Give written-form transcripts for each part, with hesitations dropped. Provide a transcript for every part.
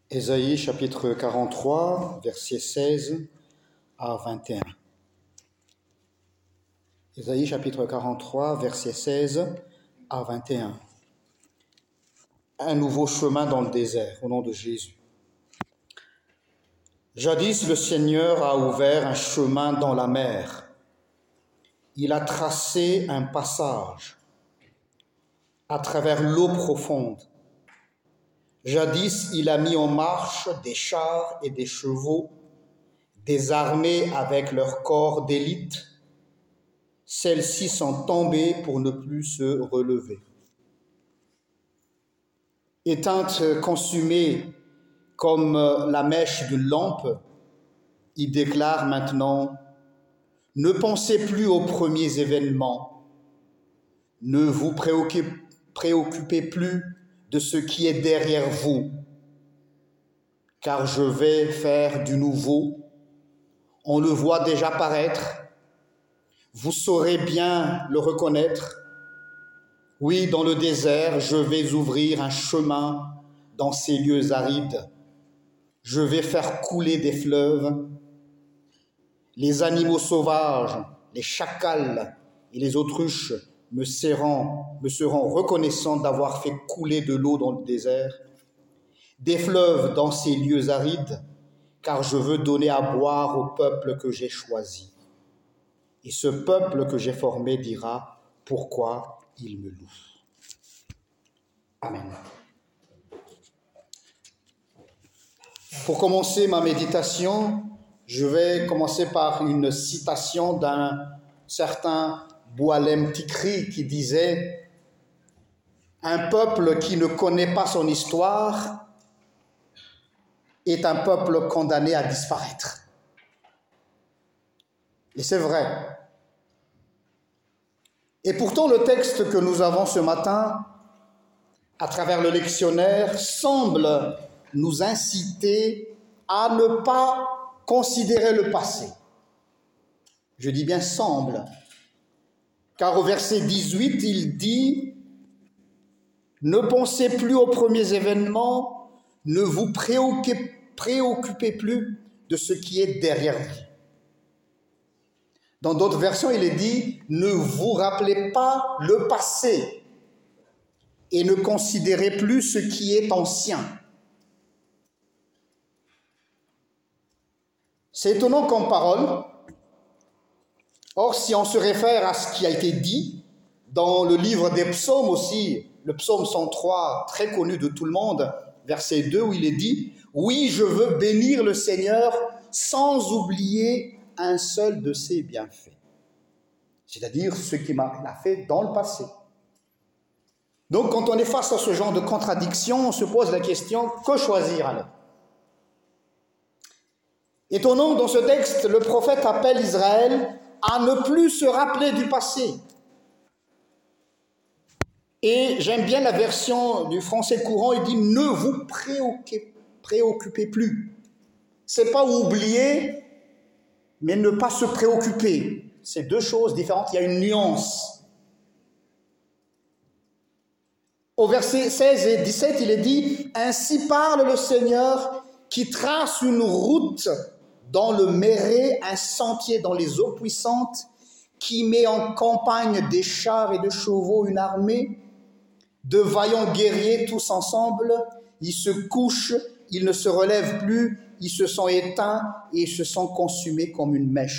Ésaïe chapitre 43, versets 16 à 21. Ésaïe chapitre 43, versets 16 à 21. Un nouveau chemin dans le désert, au nom de Jésus. Jadis, le Seigneur a ouvert un chemin dans la mer. Il a tracé un passage à travers l'eau profonde. Jadis, il a mis en marche des chars et des chevaux, des armées avec leurs corps d'élite. Celles-ci sont tombées pour ne plus se relever. Éteinte, consumée comme la mèche d'une lampe, il déclare maintenant: ne pensez plus aux premiers événements, ne vous préoccupez plus de ce qui est derrière vous, car je vais faire du nouveau. On le voit déjà paraître, vous saurez bien le reconnaître. Oui, dans le désert, je vais ouvrir un chemin dans ces lieux arides. Je vais faire couler des fleuves. Les animaux sauvages, les chacals et les autruches me seront reconnaissants d'avoir fait couler de l'eau dans le désert, des fleuves dans ces lieux arides, car je veux donner à boire au peuple que j'ai choisi. Et ce peuple que j'ai formé dira pourquoi il me loue. Amen. Pour commencer ma méditation, je vais commencer par une citation d'un certain Boualem Tikri qui disait « Un peuple qui ne connaît pas son histoire est un peuple condamné à disparaître. » Et c'est vrai. Et pourtant, le texte que nous avons ce matin, à travers le lectionnaire, semble nous inciter à ne pas considérer le passé. Je dis bien semble, car au verset 18, il dit « Ne pensez plus aux premiers événements, ne vous préoccupez plus de ce qui est derrière vous. » Dans d'autres versions, il est dit « Ne vous rappelez pas le passé et ne considérez plus ce qui est ancien. » C'est étonnant comme parole. Or, si on se réfère à ce qui a été dit dans le livre des psaumes aussi, le psaume 103, très connu de tout le monde, verset 2, où il est dit « Oui, je veux bénir le Seigneur sans oublier un seul de ses bienfaits. » C'est-à-dire ce qu'il a fait dans le passé. Donc, quand on est face à ce genre de contradiction, on se pose la question « Que choisir alors ?» Étonnant, dans ce texte, le prophète appelle Israël à ne plus se rappeler du passé. Et j'aime bien la version du français courant, il dit « Ne vous préoccupez plus ». C'est pas oublier, mais ne pas se préoccuper. C'est deux choses différentes, il y a une nuance. Au verset 16 et 17, il est dit « Ainsi parle le Seigneur qui trace une route dans le Méré, un sentier dans les eaux puissantes, qui met en campagne des chars et de chevaux une armée, de vaillants guerriers tous ensemble, ils se couchent, ils ne se relèvent plus, ils se sont éteints et ils se sont consumés comme une mèche. »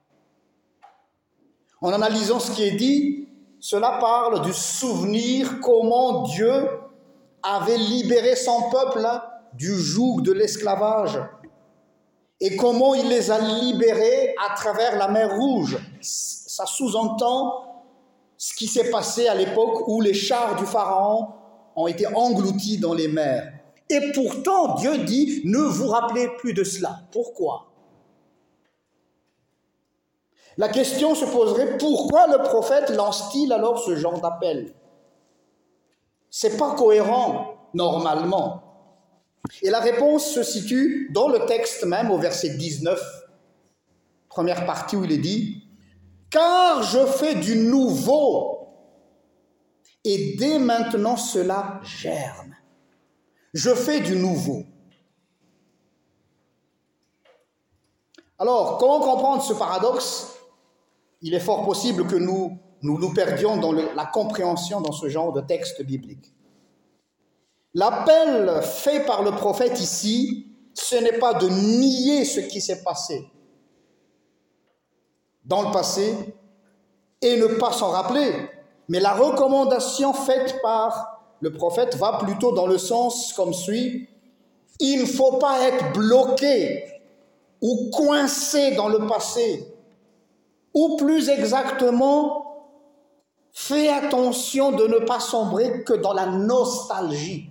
En analysant ce qui est dit, cela parle du souvenir comment Dieu avait libéré son peuple du joug de l'esclavage et comment il les a libérés à travers la mer Rouge. Ça sous-entend ce qui s'est passé à l'époque où les chars du Pharaon ont été engloutis dans les mers. Et pourtant, Dieu dit, ne vous rappelez plus de cela. Pourquoi ? La question se poserait, pourquoi le prophète lance-t-il alors ce genre d'appel ? C'est pas cohérent, normalement. Et la réponse se situe dans le texte même, au verset 19, première partie où il est dit « Car je fais du nouveau, et dès maintenant cela germe. » Je fais du nouveau. Alors, comment comprendre ce paradoxe? Il est fort possible que nous perdions dans la compréhension dans ce genre de texte biblique. L'appel fait par le prophète ici, ce n'est pas de nier ce qui s'est passé dans le passé et ne pas s'en rappeler, mais la recommandation faite par le prophète va plutôt dans le sens comme suit: il ne faut pas être bloqué ou coincé dans le passé, ou plus exactement, fais attention de ne pas sombrer que dans la nostalgie.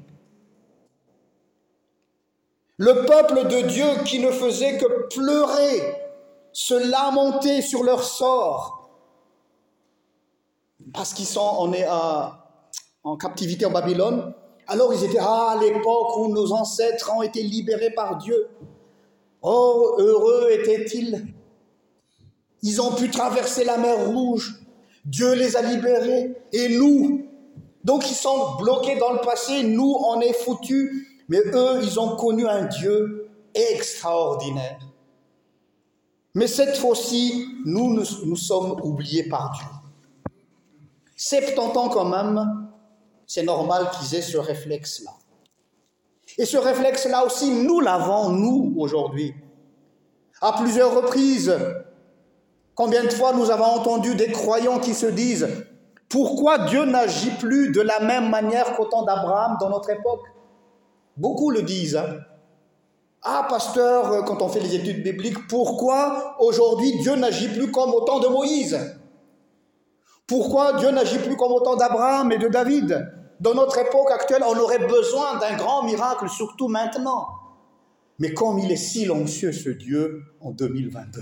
Le peuple de Dieu qui ne faisait que pleurer, se lamenter sur leur sort, parce qu'ils sont en captivité en Babylone, alors ils étaient, à l'époque où nos ancêtres ont été libérés par Dieu. Oh, heureux étaient-ils. Ils ont pu traverser la mer Rouge. Dieu les a libérés. Et nous, donc ils sont bloqués dans le passé. Nous, on est foutus. Mais eux, ils ont connu un Dieu extraordinaire. Mais cette fois-ci, nous sommes oubliés par Dieu. 70 ans quand même, c'est normal qu'ils aient ce réflexe-là. Et ce réflexe-là aussi, nous l'avons, nous, aujourd'hui. À plusieurs reprises, combien de fois nous avons entendu des croyants qui se disent « Pourquoi Dieu n'agit plus de la même manière qu'au temps d'Abraham dans notre époque ?» Beaucoup le disent. Hein. Ah, pasteur, quand on fait les études bibliques, pourquoi aujourd'hui Dieu n'agit plus comme au temps de Moïse? Pourquoi Dieu n'agit plus comme au temps d'Abraham et de David? Dans notre époque actuelle, on aurait besoin d'un grand miracle, surtout maintenant. Mais comme il est silencieux, ce Dieu, en 2022.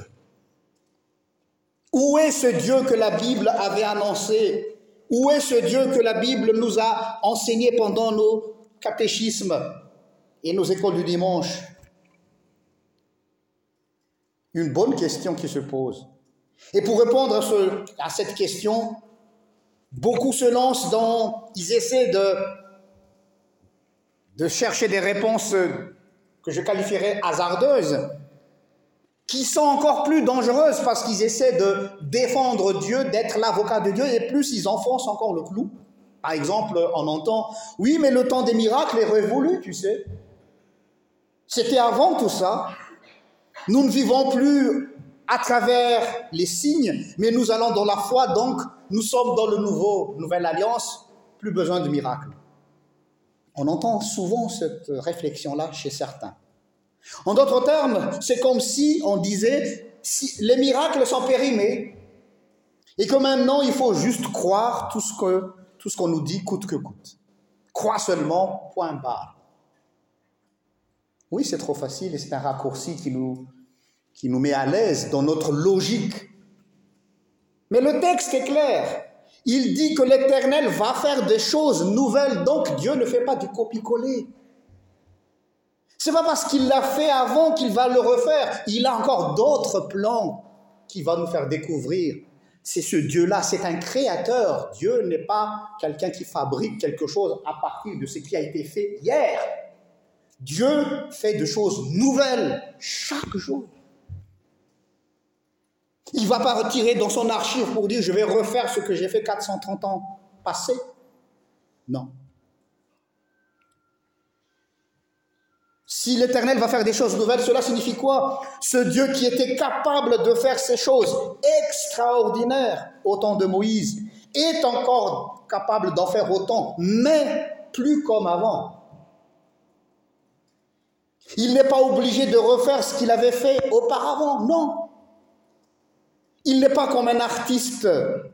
Où est ce Dieu que la Bible avait annoncé? Où est ce Dieu que la Bible nous a enseigné pendant nos catéchismes et nos écoles du dimanche? Une bonne question qui se pose. Et pour répondre à cette question, beaucoup se lancent ils essaient de chercher des réponses que je qualifierais hasardeuses, qui sont encore plus dangereuses parce qu'ils essaient de défendre Dieu, d'être l'avocat de Dieu, et plus ils enfoncent encore le clou. Par exemple, on entend « Oui, mais le temps des miracles est révolu, tu sais. C'était avant tout ça. Nous ne vivons plus à travers les signes, mais nous allons dans la foi, donc nous sommes dans nouvelle alliance, plus besoin de miracles. » On entend souvent cette réflexion-là chez certains. En d'autres termes, c'est comme si on disait si les miracles sont périmés et que maintenant il faut juste croire tout ce qu'on nous dit coûte que coûte. Crois seulement, point barre. Oui, c'est trop facile et c'est un raccourci qui nous met à l'aise dans notre logique. Mais le texte est clair. Il dit que l'Éternel va faire des choses nouvelles, donc Dieu ne fait pas du copier-coller. Ce n'est pas parce qu'il l'a fait avant qu'il va le refaire. Il a encore d'autres plans qu'il va nous faire découvrir. C'est ce Dieu-là, c'est un créateur. Dieu n'est pas quelqu'un qui fabrique quelque chose à partir de ce qui a été fait hier. Dieu fait des choses nouvelles chaque jour. Il ne va pas retirer dans son archive pour dire « je vais refaire ce que j'ai fait 430 ans passés ». Non. Si l'Éternel va faire des choses nouvelles, cela signifie quoi? Ce Dieu qui était capable de faire ces choses extraordinaires au temps de Moïse est encore capable d'en faire autant, mais plus comme avant. Il n'est pas obligé de refaire ce qu'il avait fait auparavant, non. Il n'est pas comme un artiste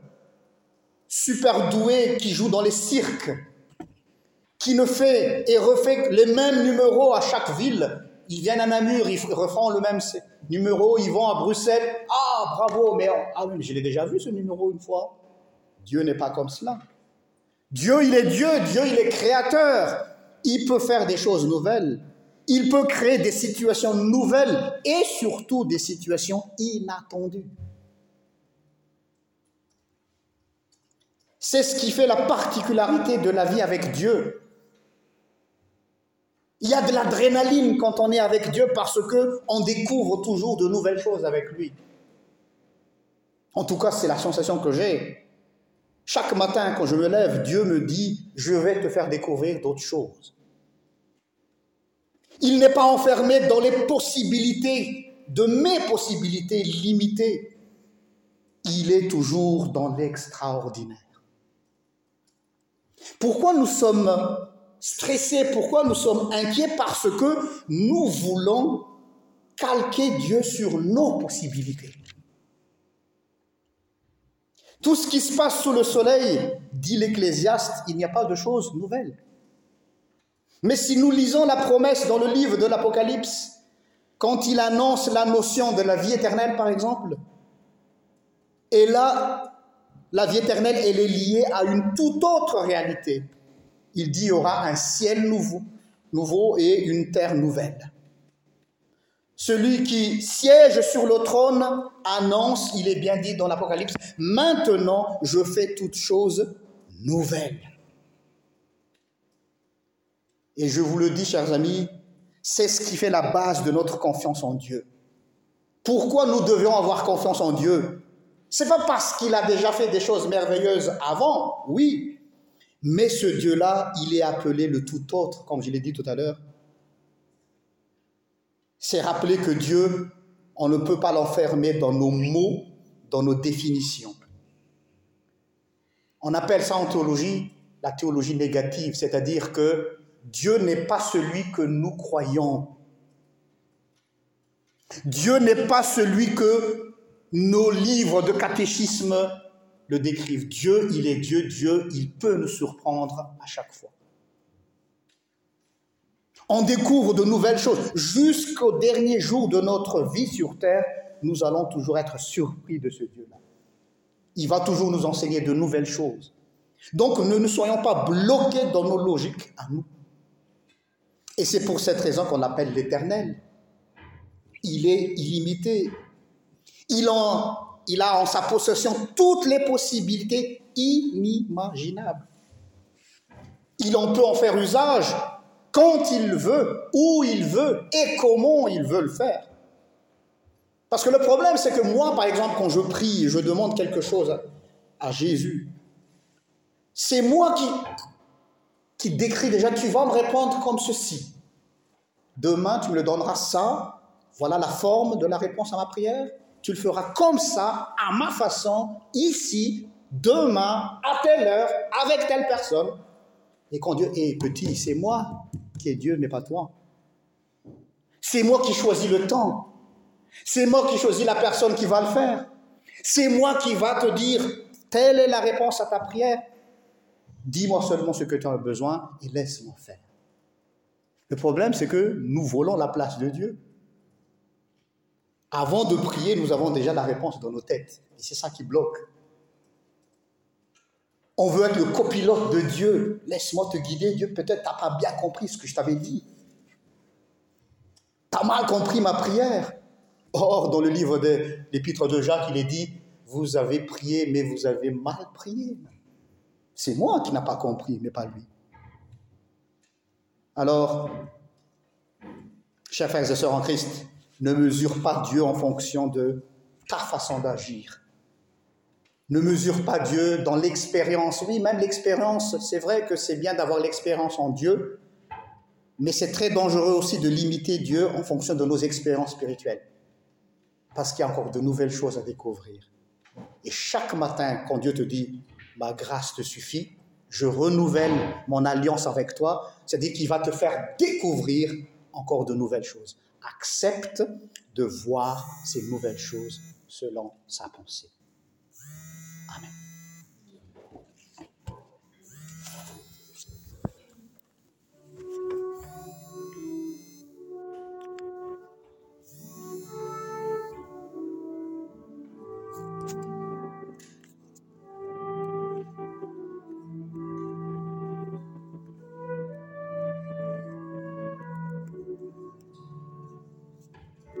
super doué qui joue dans les cirques, qui ne fait et refait les mêmes numéros à chaque ville. Ils viennent à Namur, ils refont le même numéro, ils vont à Bruxelles. Ah, bravo, mais oui, je l'ai déjà vu ce numéro une fois. Dieu n'est pas comme cela. Dieu, il est Dieu, Dieu, il est créateur. Il peut faire des choses nouvelles. Il peut créer des situations nouvelles et surtout des situations inattendues. C'est ce qui fait la particularité de la vie avec Dieu. Il y a de l'adrénaline quand on est avec Dieu parce qu'on découvre toujours de nouvelles choses avec lui. En tout cas, c'est la sensation que j'ai. Chaque matin, quand je me lève, Dieu me dit, je vais te faire découvrir d'autres choses. Il n'est pas enfermé dans les possibilités, de mes possibilités limitées. Il est toujours dans l'extraordinaire. Pourquoi nous sommes stressés? Pourquoi nous sommes inquiets? Parce que nous voulons calquer Dieu sur nos possibilités. Tout ce qui se passe sous le soleil, dit l'Ecclésiaste, il n'y a pas de choses nouvelles. Mais si nous lisons la promesse dans le livre de l'Apocalypse, quand il annonce la notion de la vie éternelle, par exemple, et là, la vie éternelle, elle est liée à une toute autre réalité. Il dit qu'il y aura un ciel nouveau et une terre nouvelle. Celui qui siège sur le trône annonce, il est bien dit dans l'Apocalypse, maintenant je fais toutes choses nouvelles. Et je vous le dis, chers amis, c'est ce qui fait la base de notre confiance en Dieu. Pourquoi nous devions avoir confiance en Dieu? Ce n'est pas parce qu'il a déjà fait des choses merveilleuses avant, oui, mais ce Dieu-là, il est appelé le tout autre, comme je l'ai dit tout à l'heure. C'est rappeler que Dieu, on ne peut pas l'enfermer dans nos mots, dans nos définitions. On appelle ça en théologie la théologie négative, c'est-à-dire que Dieu n'est pas celui que nous croyons. Dieu n'est pas celui que nos livres de catéchisme le décrivent. Dieu, il est Dieu. Dieu, il peut nous surprendre à chaque fois. On découvre de nouvelles choses. Jusqu'au dernier jour de notre vie sur terre, nous allons toujours être surpris de ce Dieu-là. Il va toujours nous enseigner de nouvelles choses. Donc, ne soyons pas bloqués dans nos logiques à nous. Et c'est pour cette raison qu'on l'appelle l'Éternel. Il est illimité. Il a en sa possession toutes les possibilités inimaginables. Il en peut en faire usage quand il veut, où il veut et comment il veut le faire. Parce que le problème, c'est que moi, par exemple, quand je prie et je demande quelque chose à Jésus, c'est moi qui décris déjà, tu vas me répondre comme ceci. Demain, tu me le donneras ça, voilà la forme de la réponse à ma prière. Tu le feras comme ça, à ma façon, ici, demain, à telle heure, avec telle personne. Et quand Dieu est petit, c'est moi qui est Dieu, mais pas toi. C'est moi qui choisis le temps. C'est moi qui choisis la personne qui va le faire. C'est moi qui va te dire, telle est la réponse à ta prière. Dis-moi seulement ce que tu as besoin et laisse-moi faire. Le problème, c'est que nous volons la place de Dieu. Avant de prier, nous avons déjà la réponse dans nos têtes. Et c'est ça qui bloque. On veut être le copilote de Dieu. Laisse-moi te guider, Dieu. Peut-être tu n'as pas bien compris ce que je t'avais dit. Tu as mal compris ma prière. Or, dans le livre de l'Épître de Jacques, il est dit, vous avez prié, mais vous avez mal prié. C'est moi qui n'ai pas compris, mais pas lui. Alors, chers frères et sœurs en Christ, ne mesure pas Dieu en fonction de ta façon d'agir. Ne mesure pas Dieu dans l'expérience. Oui, même l'expérience, c'est vrai que c'est bien d'avoir l'expérience en Dieu, mais c'est très dangereux aussi de limiter Dieu en fonction de nos expériences spirituelles. Parce qu'il y a encore de nouvelles choses à découvrir. Et chaque matin, quand Dieu te dit « ma grâce te suffit », je renouvelle mon alliance avec toi, c'est-à-dire qu'il va te faire découvrir encore de nouvelles choses. Accepte de voir ces nouvelles choses selon sa pensée. Amen.